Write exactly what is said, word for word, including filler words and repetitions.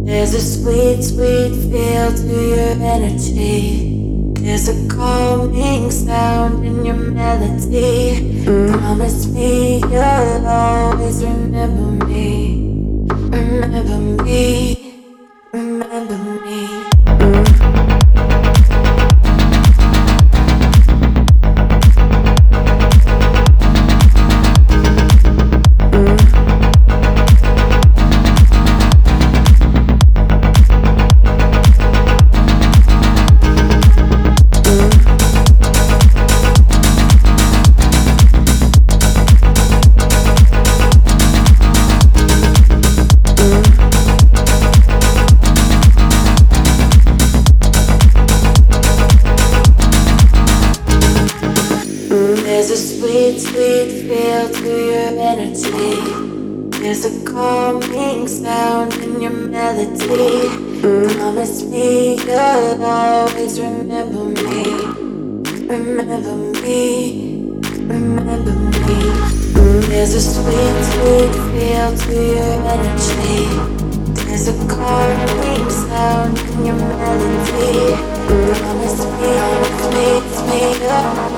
There's a sweet, sweet feel to your energy. There's a calming sound in your melody. Promise me you'll always remember me. Remember me. Remember me. There's a sweet, sweet feel to your energy. There's a calming sound in your melody. Promise me you'll always remember me. Remember me. Remember me. There's a sweet, sweet feel to your energy. There's a calming sound in your melody. Promise me, promise me, promise me,